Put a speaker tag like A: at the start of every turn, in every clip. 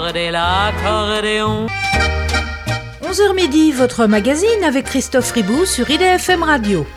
A: accorder l'accordéon.
B: 11h midi, votre magazine avec Christophe Ribou sur IDFM Radio.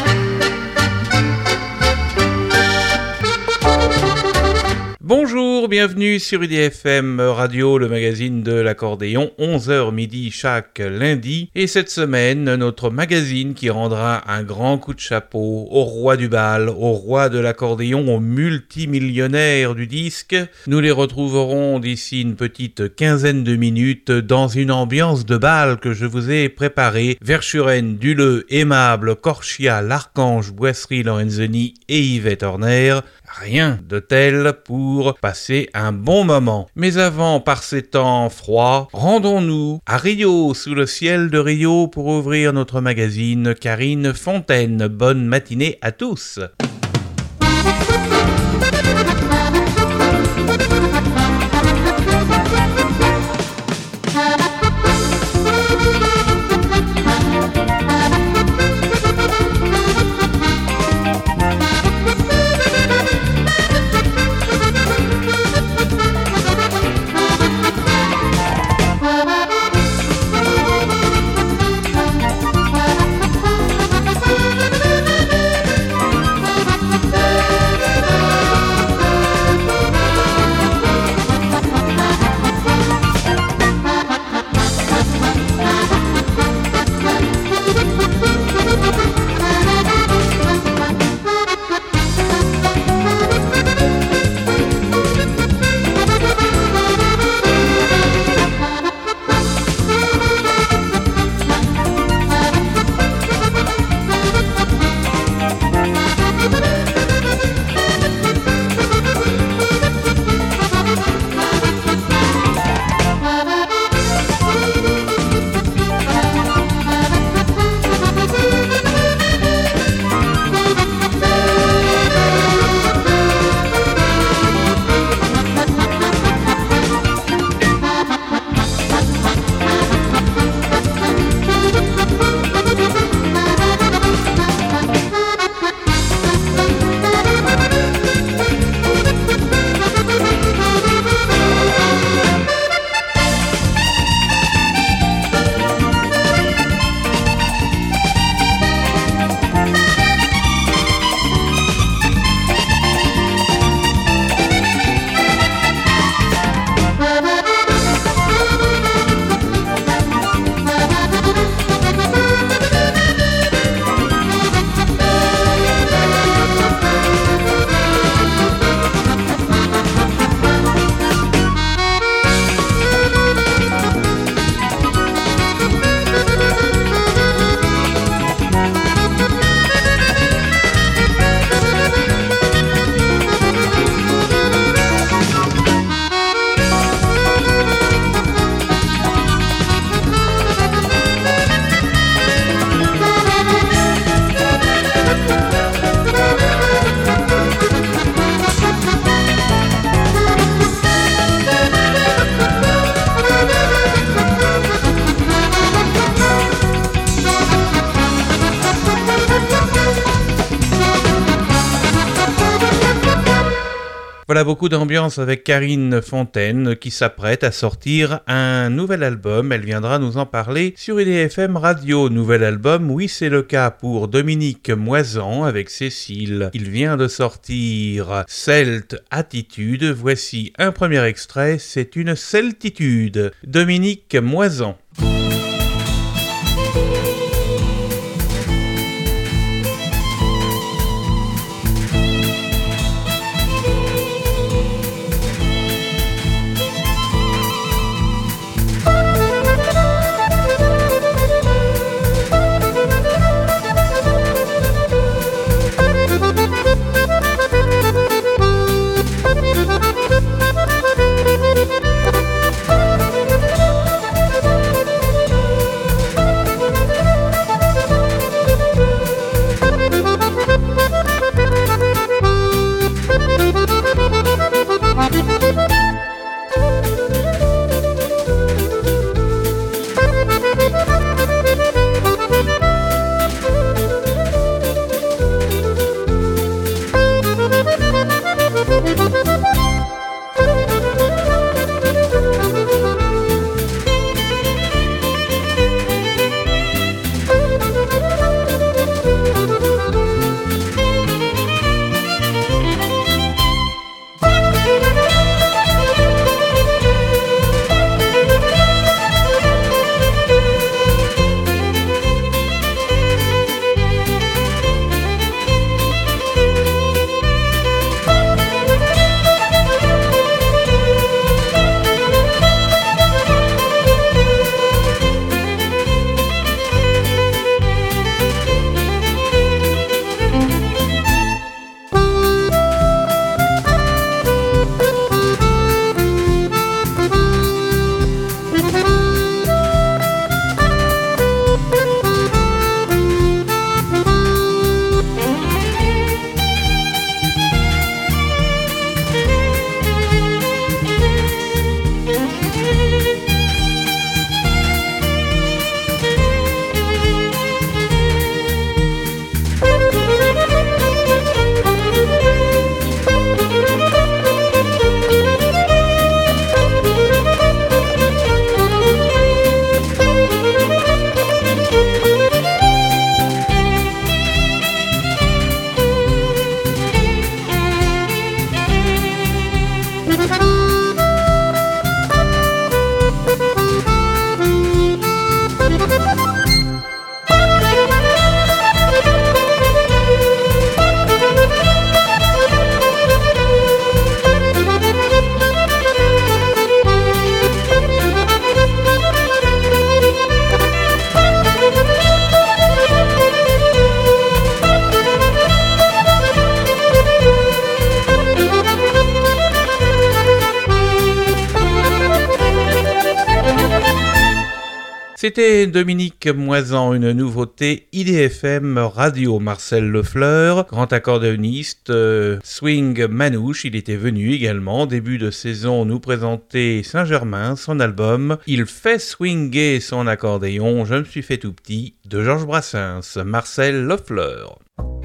C: Bonjour, bienvenue sur IDFM Radio, le magazine de l'accordéon, 11h midi chaque lundi. Et cette semaine, notre magazine qui rendra un grand coup de chapeau au roi du bal, au roi de l'accordéon, au multimillionnaire du disque. Nous les retrouverons d'ici une petite quinzaine de minutes dans une ambiance de bal que je vous ai préparée. Verschuren, Duleux, Aimable, Corchia, L'Archange, Boisserie, Lorenzoni et Yvette Horner. Rien de tel pour passer un bon moment. Mais avant, par ces temps froids, rendons-nous à Rio, sous le ciel de Rio, pour ouvrir notre magazine. Karine Fontaine, bonne matinée à tous. Voilà beaucoup d'ambiance avec Karine Fontaine qui s'apprête à sortir un nouvel album. Elle viendra nous en parler sur IDFM Radio. Nouvel album, oui c'est le cas pour Dominique Moisan avec Cécile. Il vient de sortir Celte Attitude. Voici un premier extrait, c'est une celtitude. Dominique Moisan. C'était Dominique Moisan, une nouveauté IDFM Radio. Marcel Lefleur, grand accordéoniste, swing manouche, il était venu également début de saison nous présenter Saint-Germain, son album Il fait swinguer son accordéon, Je me suis fait tout petit, de Georges Brassens. Marcel Lefleur.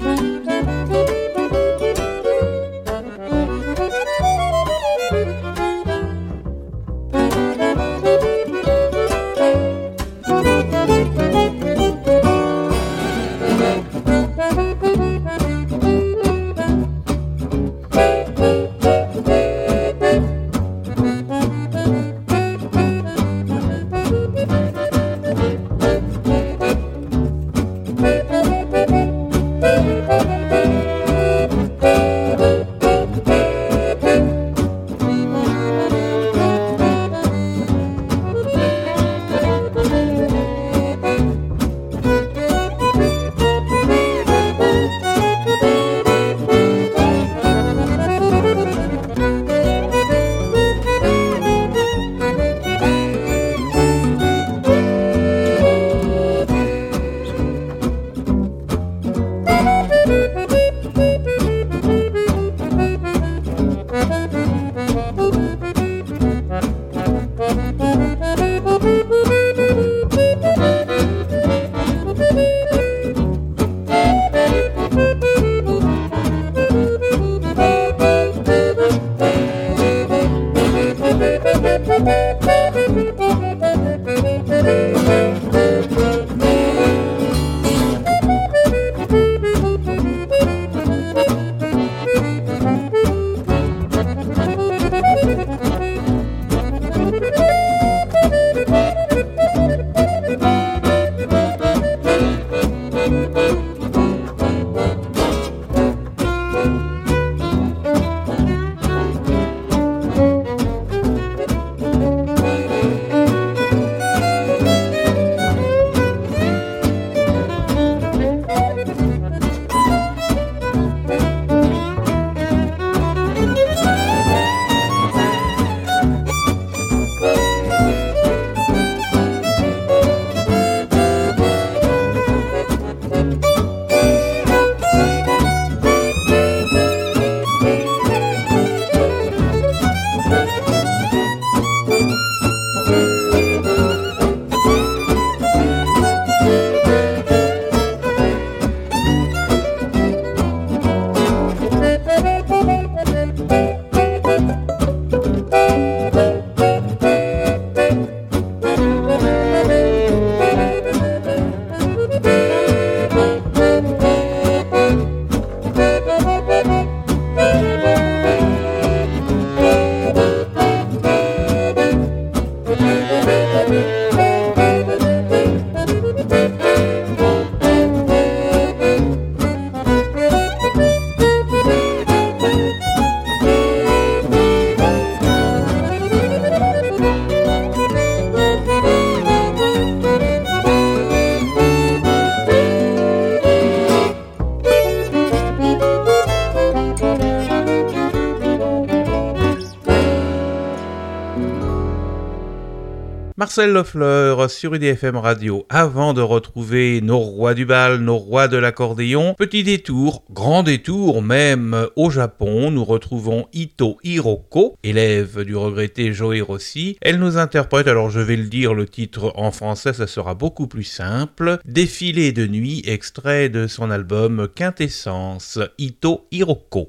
C: Marcel Lefleur sur IDFM Radio. Avant de retrouver nos rois du bal, nos rois de l'accordéon, petit détour, grand détour même au Japon, nous retrouvons Ito Hiroko, élève du regretté Joe Rossi. Elle nous interprète, alors je vais le dire, le titre en français, ça sera beaucoup plus simple, Défilé de nuit, extrait de son album Quintessence, Ito Hiroko.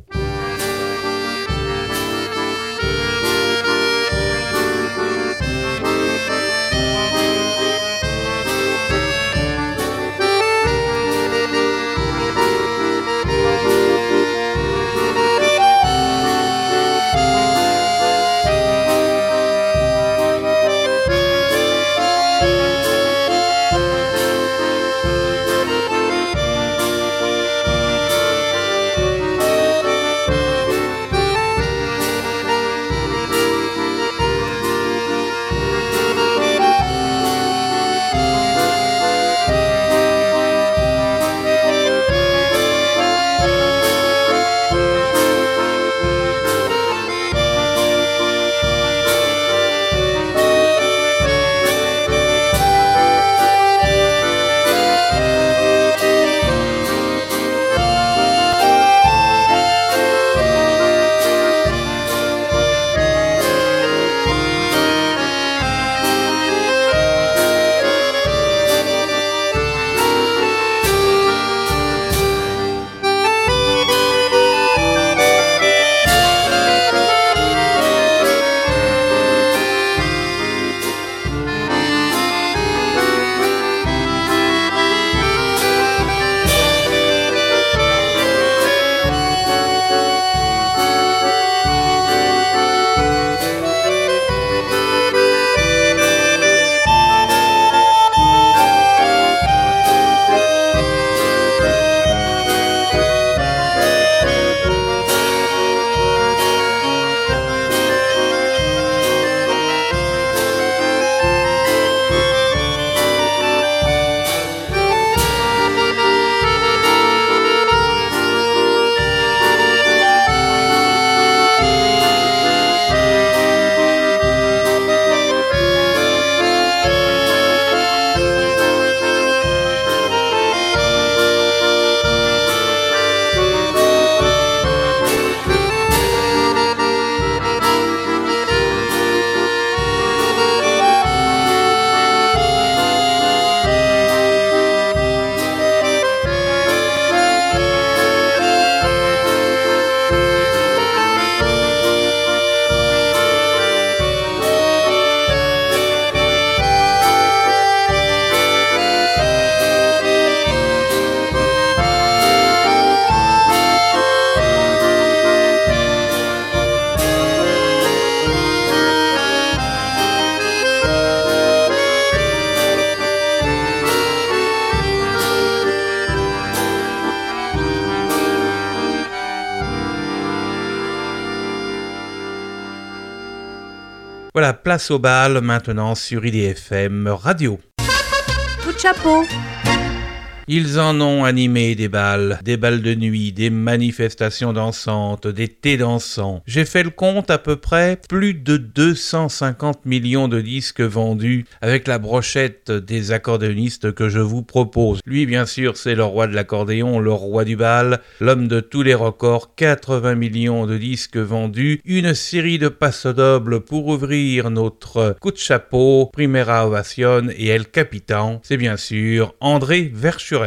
C: Voilà, place au bal maintenant sur IDFM Radio.
B: Coup de chapeau.
C: Ils en ont animé des balles de nuit, des manifestations dansantes, des thés dansants. J'ai fait le compte à peu près, plus de 250 millions de disques vendus avec la brochette des accordéonistes que je vous propose. Lui, bien sûr, c'est le roi de l'accordéon, le roi du bal, l'homme de tous les records, 80 millions de disques vendus, une série de passos-dobles pour ouvrir notre coup de chapeau, Primera Ovación et El Capitan, c'est bien sûr André Verschuren.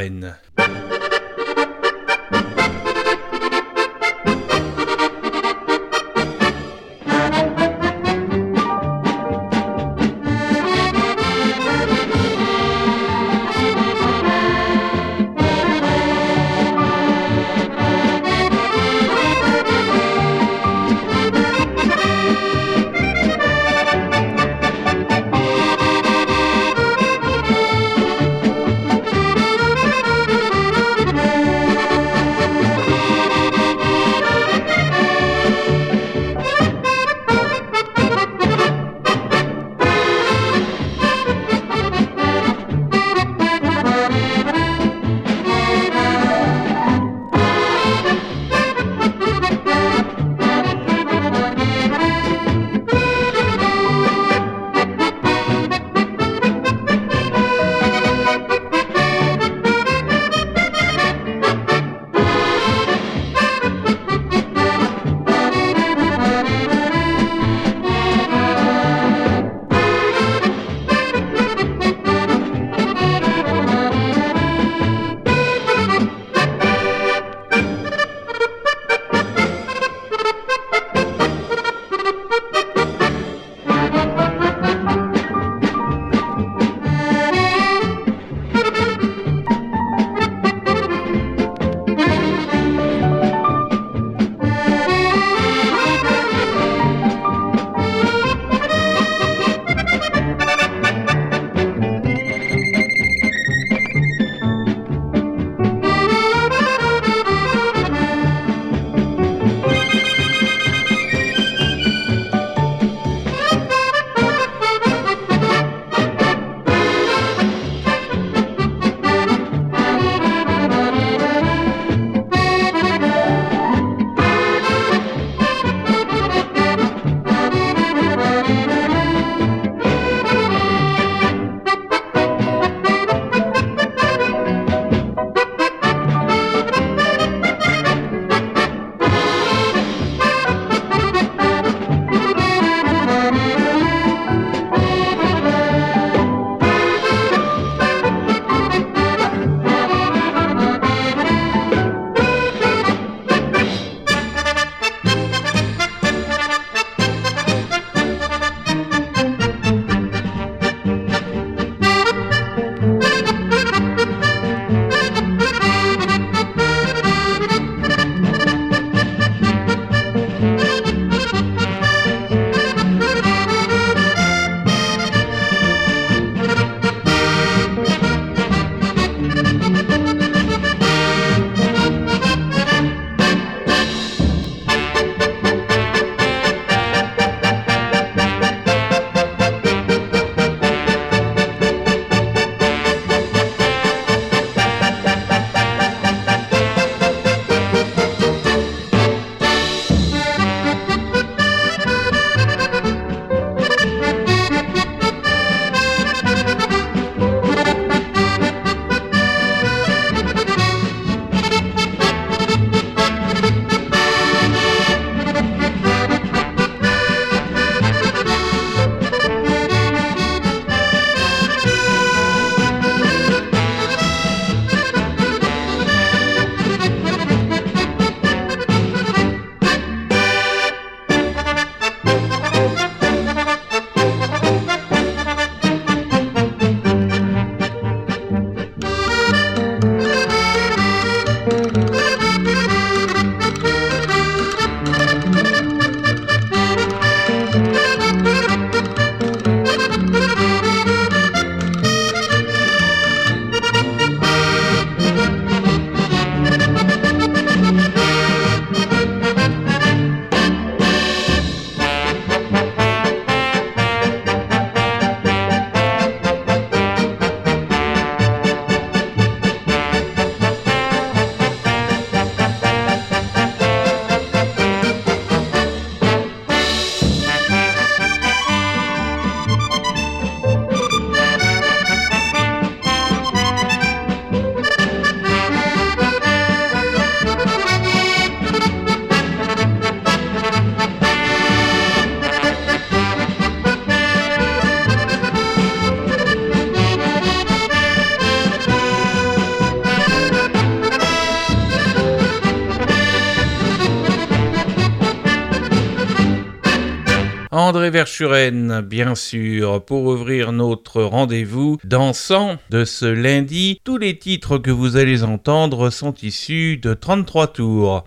C: André Verschuren, bien sûr, pour ouvrir notre rendez-vous dansant de ce lundi. Tous les titres que vous allez entendre sont issus de 33 tours.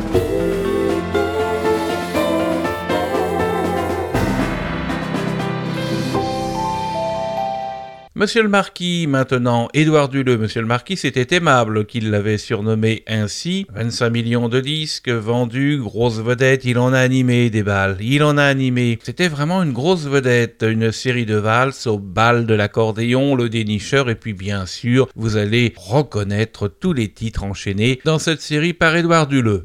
C: Monsieur le Marquis, maintenant, Édouard Duleux. Monsieur le Marquis, c'était aimable qu'il l'avait surnommé ainsi. 25 millions de disques vendus, grosse vedette, il en a animé des bals, il en a animé. C'était vraiment une grosse vedette, une série de valses au bal de l'accordéon, le dénicheur, et puis bien sûr, vous allez reconnaître tous les titres enchaînés dans cette série par Édouard Duleux.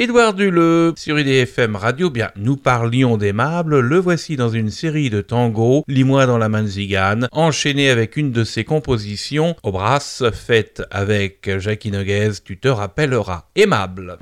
C: Édouard Duleux sur IDFM Radio, bien, nous parlions d'aimables, le voici dans une série de tangos, Lis-moi dans la main de Zigane, enchaîné avec une de ses compositions, au brass, faite avec Jackie Noguez, tu te rappelleras. Aimable.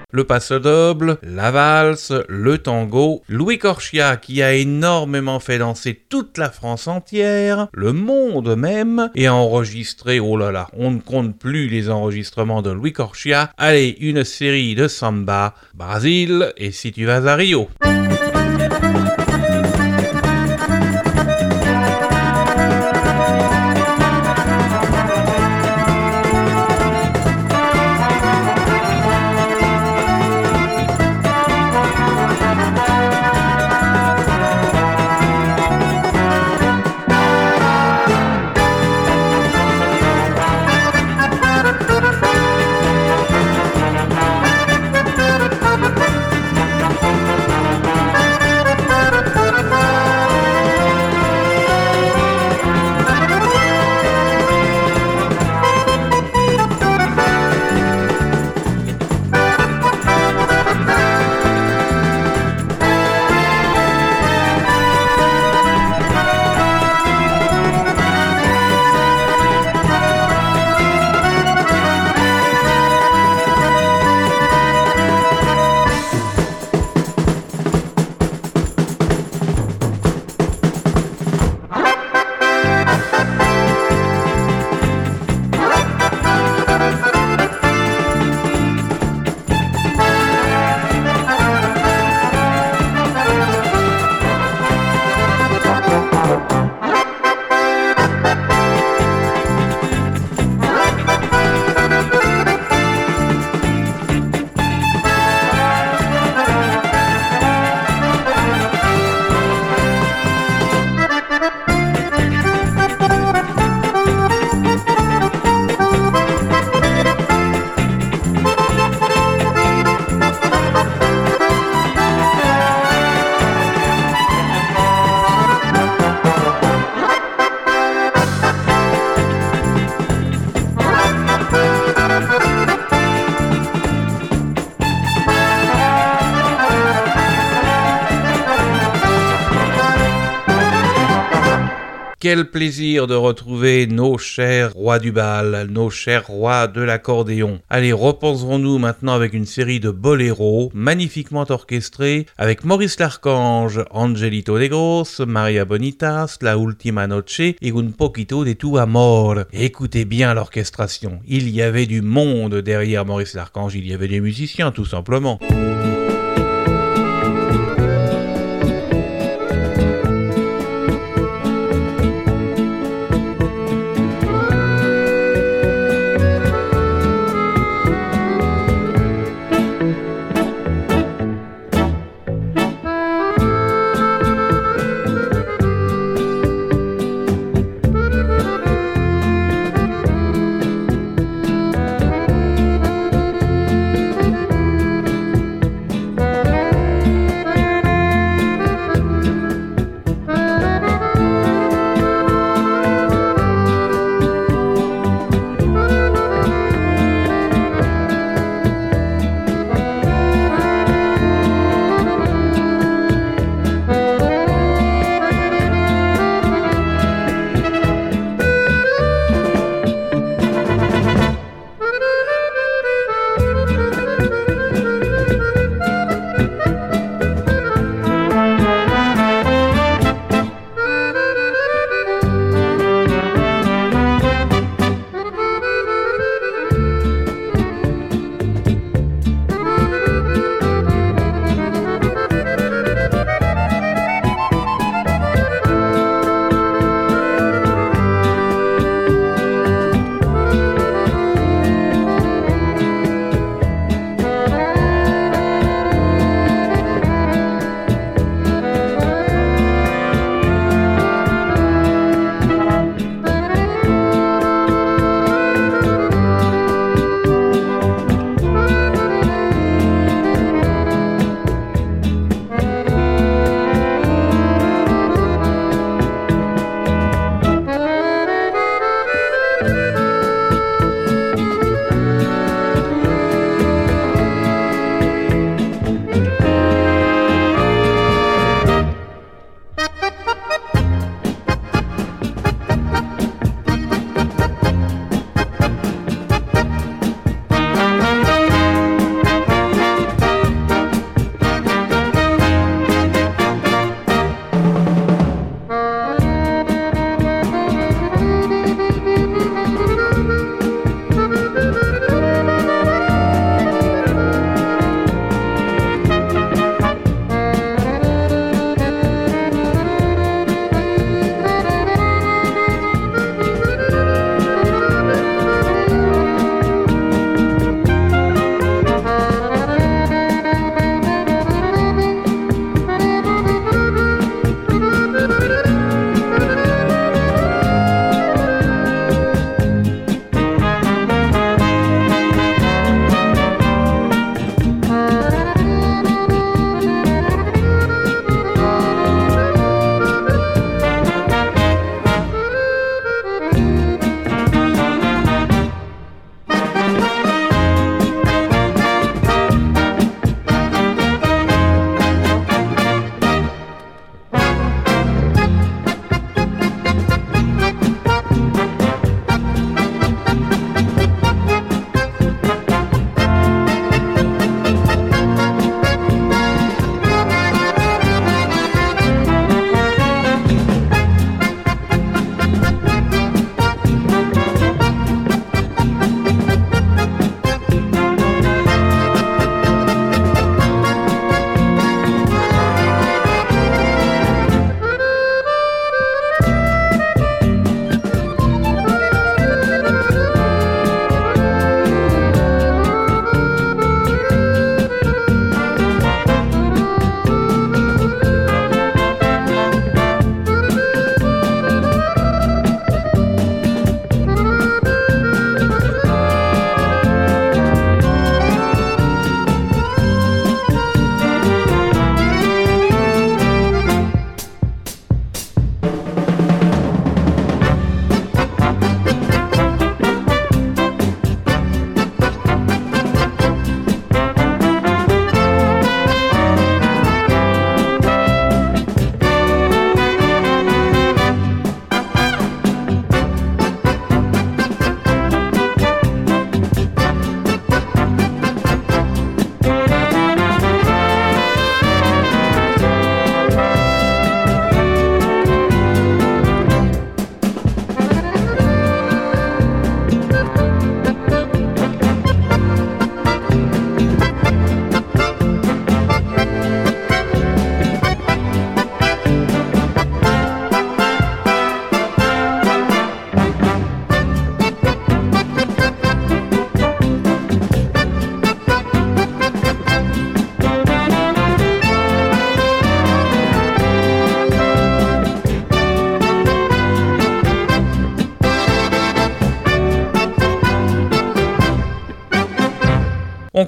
C: le passo-doble, la valse, le tango, Louis Corchia qui a énormément fait danser toute la France entière, le monde même, et a enregistré, oh là là, on ne compte plus les enregistrements de Louis Corchia. Allez, une série de samba, Brésil et Si tu vas à Rio. Quel plaisir de retrouver nos chers rois du bal, nos chers rois de l'accordéon. Allez, reposons-nous maintenant avec une série de boléros magnifiquement orchestrés avec Maurice Larchange, Angelito Negros, Maria Bonitas, La Ultima Noche et un poquito de tu amor. Écoutez bien l'orchestration. Il y avait du monde derrière Maurice Larchange, il y avait des musiciens tout simplement.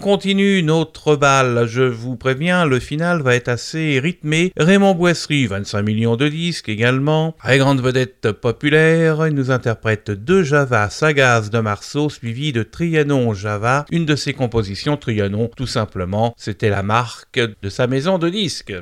C: continue notre bal, je vous préviens, le final va être assez rythmé. Raymond Boisserie, 25 millions de disques également. Très grande vedette populaire, il nous interprète de Java, Sagaz de Marceau, suivi de Trianon Java. Une de ses compositions, Trianon, tout simplement, c'était la marque de sa maison de disques.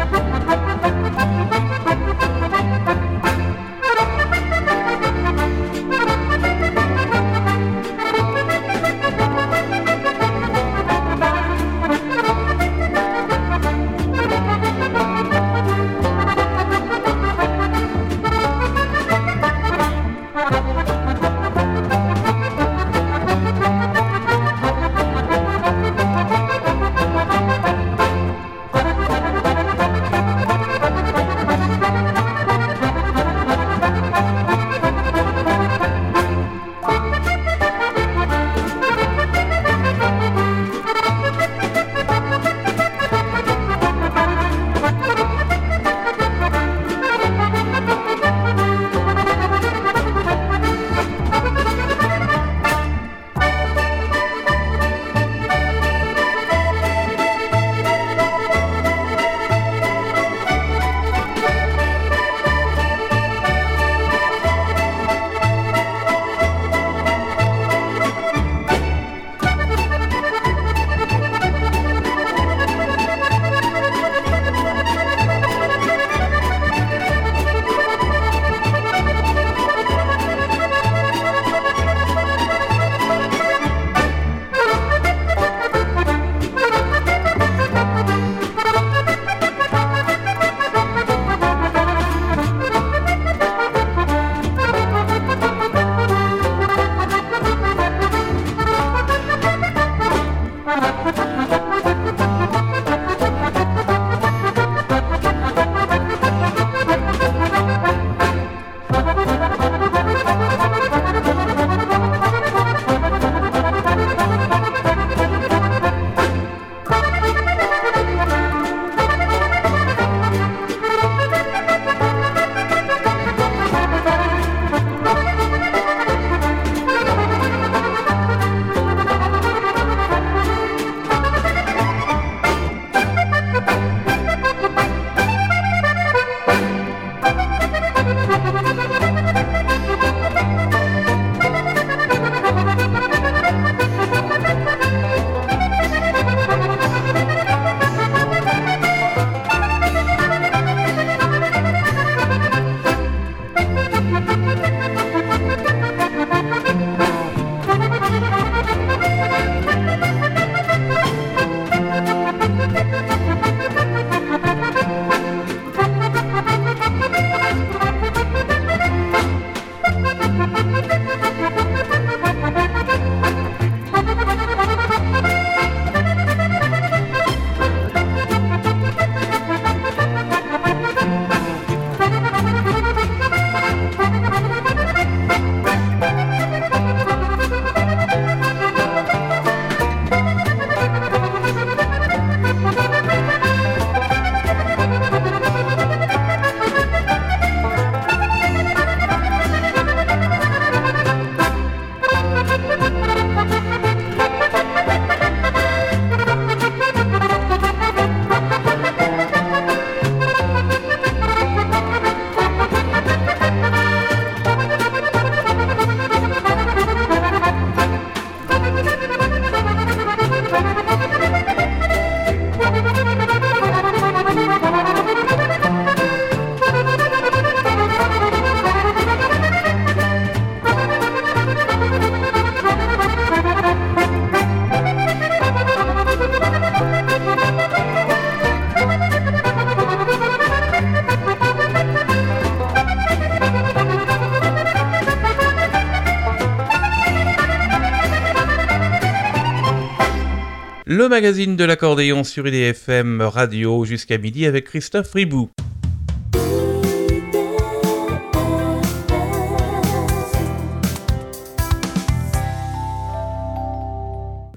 C: Le magazine de l'accordéon sur IDFM Radio jusqu'à midi avec Christophe Ribou.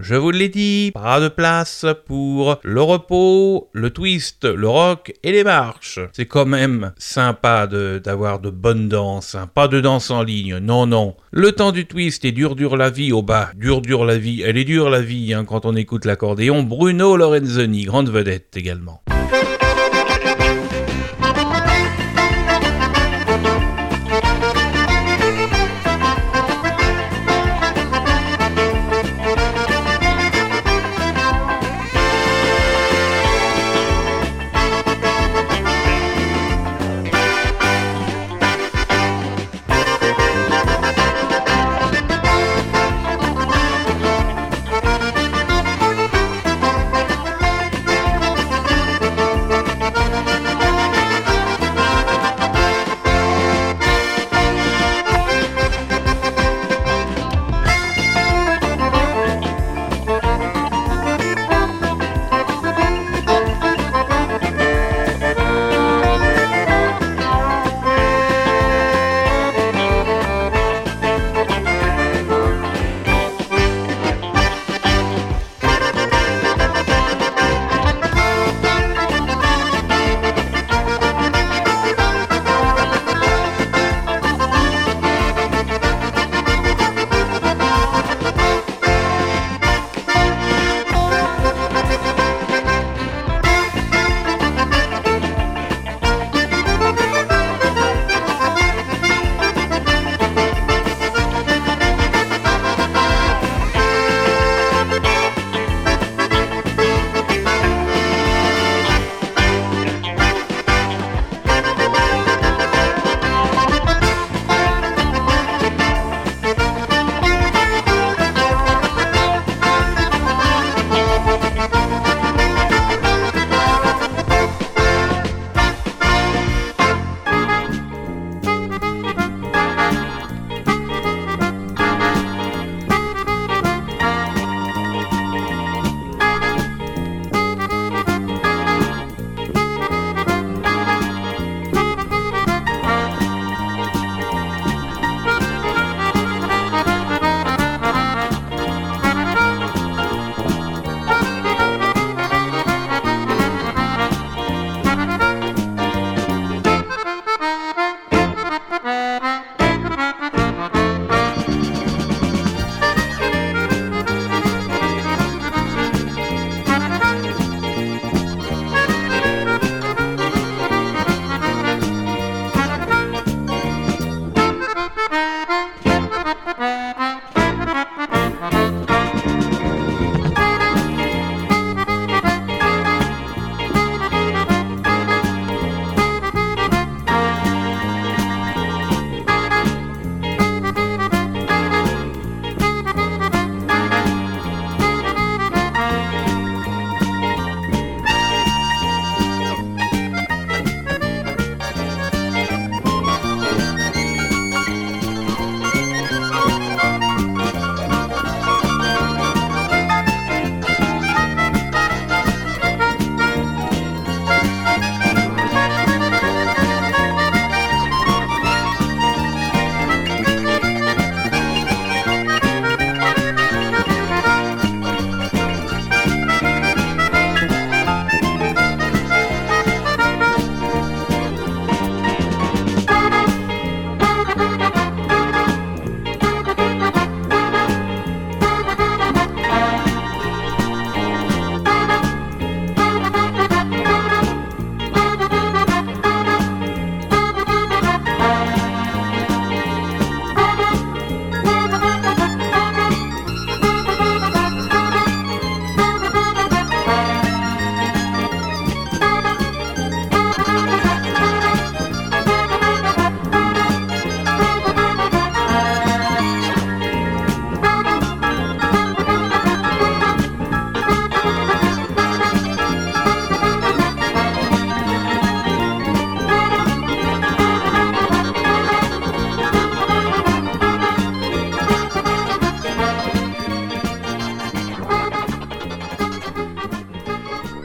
C: Je vous l'ai dit, pas de place pour le repos, le twist, le rock et les marches. C'est quand même sympa d'avoir de bonnes danses, hein. Pas de danse en ligne, non. Le temps du twist est dur la vie, oh bah, dur la vie, elle est dure la vie, hein, quand on écoute l'accordéon. Bruno Lorenzoni, grande vedette également.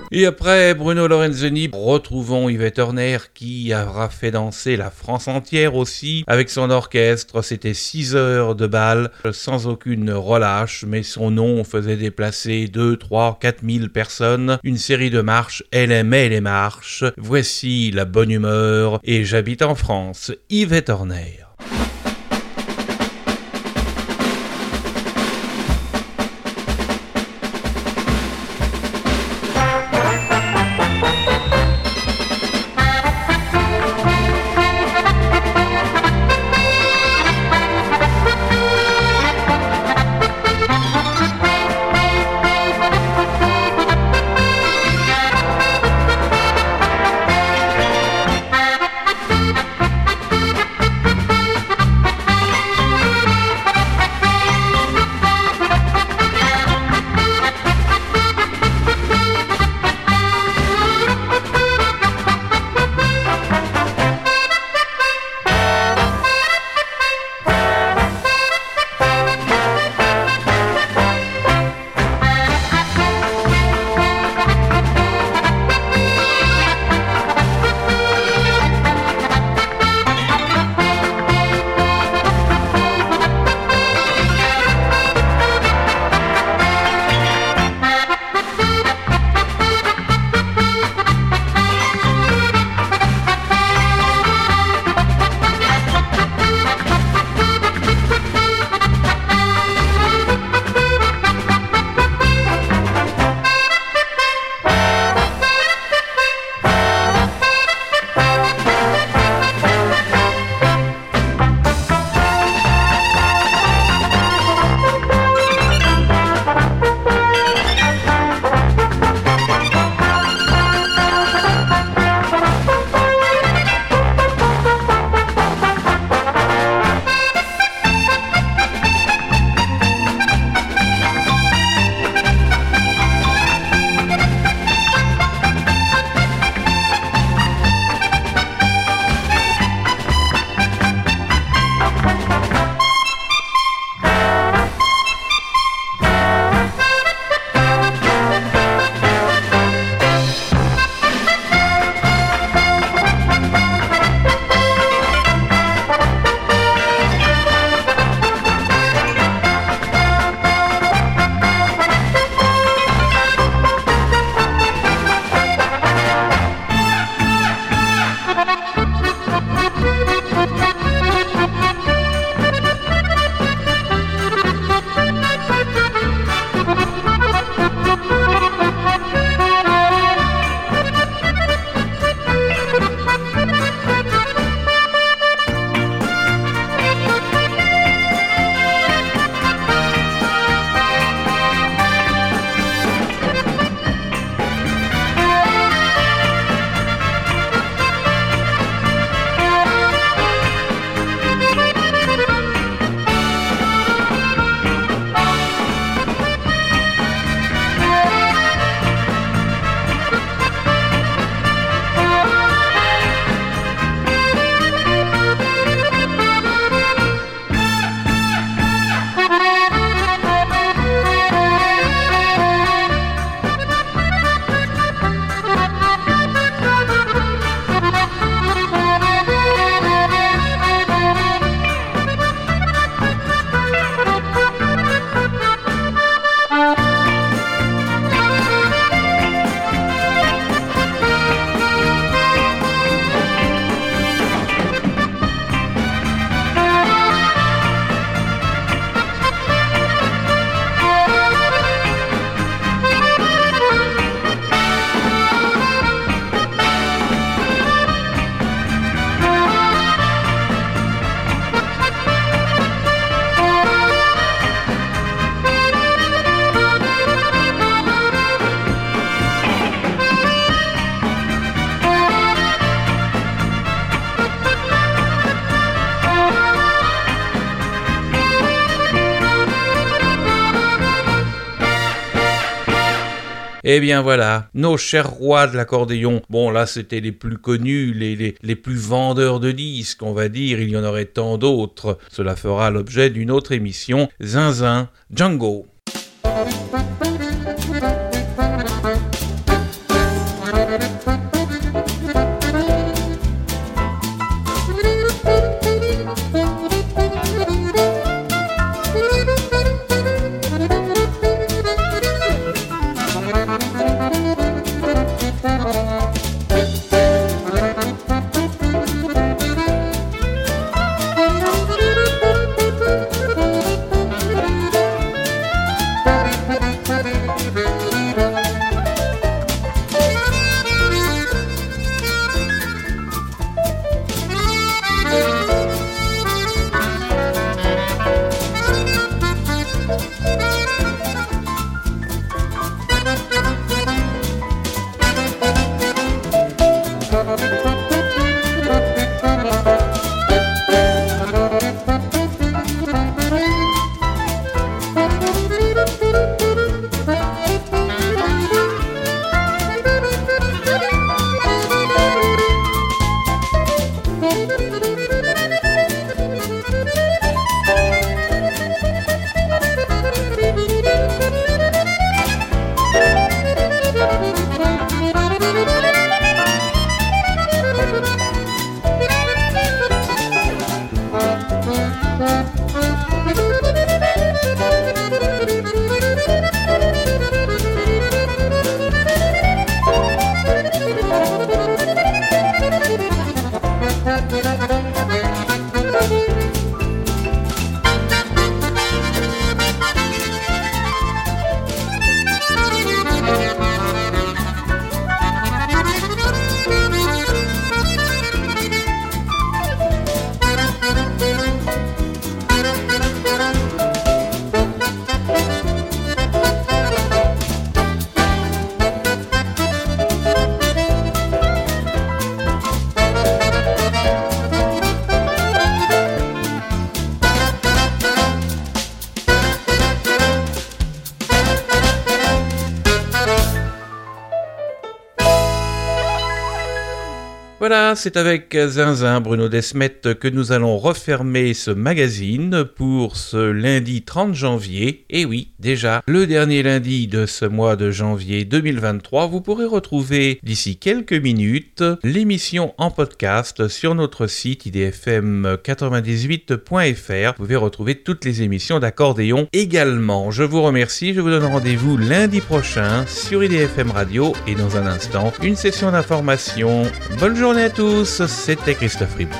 C: Et après Bruno Lorenzoni, retrouvons Yvette Horner qui aura fait danser la France entière aussi avec son orchestre. C'était 6 heures de bal sans aucune relâche, mais son nom faisait déplacer 2, 3, 4 000 personnes. Une série de marches, elle aimait les marches. Voici la bonne humeur et j'habite en France. Yvette Horner. Eh bien voilà, nos chers rois de l'accordéon. Bon là c'était les plus connus, les plus vendeurs de disques, on va dire, il y en aurait tant d'autres. Cela fera l'objet d'une autre émission. Zinzin, Django. Voilà, c'est avec Zinzin, Bruno Desmet, que nous allons refermer ce magazine pour ce lundi 30 janvier. Et oui, déjà, le dernier lundi de ce mois de janvier 2023, vous pourrez retrouver d'ici quelques minutes l'émission en podcast sur notre site idfm98.fr. Vous pouvez retrouver toutes les émissions d'accordéon également. Je vous remercie, je vous donne rendez-vous lundi prochain sur IDFM Radio et dans un instant, une session d'information. Bonne journée à tous, c'était Christophe Ribou.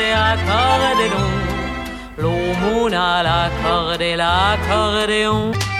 A: L'aumône à l'accordéon.